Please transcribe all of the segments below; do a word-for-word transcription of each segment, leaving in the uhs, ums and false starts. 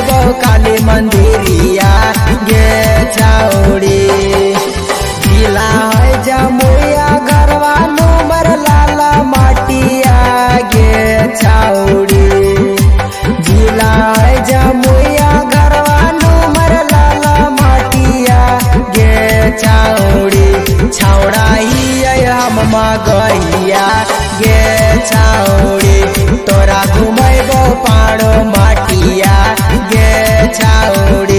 घुमैबो काली मंदिरिया गे छौड़ी। जिला है जमुइया घरवा नूमर लाला माटिया गे छौड़ी। जिला है जमुइया घरवा नूमर लाला माटिया गे छौड़ी। छौड़ा ही हम मगहिया गे छौड़ी। तोरा घुमैबो पाड़ो माटिया गे छौड़ी।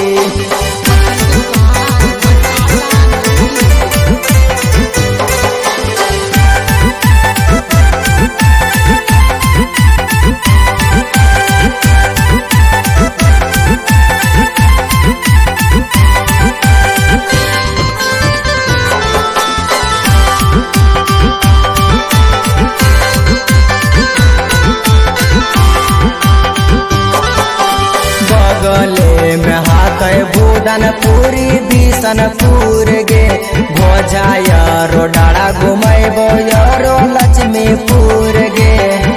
गले में हाथ भूदनपुरी बिशनपुर गे भोजा यारो डाड़ा घुमैबो यारो लक्ष्मीपुर गे।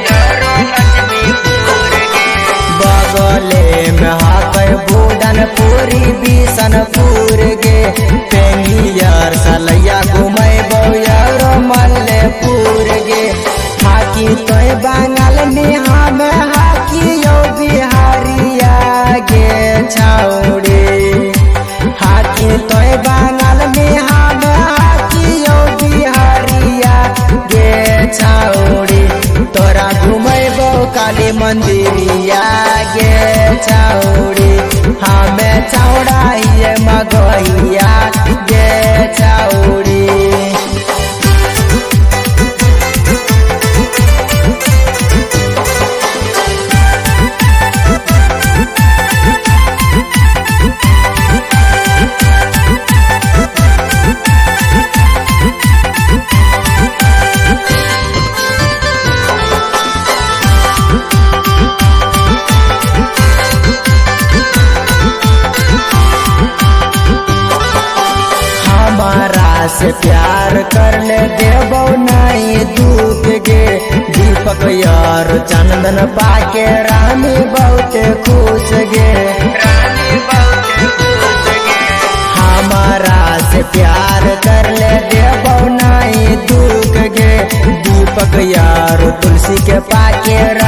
बगले में हाथ भूदनपुरी बिशनपुर गे पेनियर सलैया घुमैबो यारो मल्लेपुर गे। हाकी तो बंगाल में हम हाकी यो बिहारिया गे छौड़ी। हाकी तो बंगाल में हम हाकी यो बिहारिया गे छौड़ी। तोरा घुमैबो काली मंदिरिया गे छौड़ी। हमें छौड़ा हिये मगहिया गे छौड़ी। हमारा से प्यार कर ले देबो नहीं दुख गे। दीपक यार चंदन पाके रानी बहुत खुश गे। हमारा से प्यार कर ले देबो नहीं दुख गे। दीपक यार तुलसी के पाके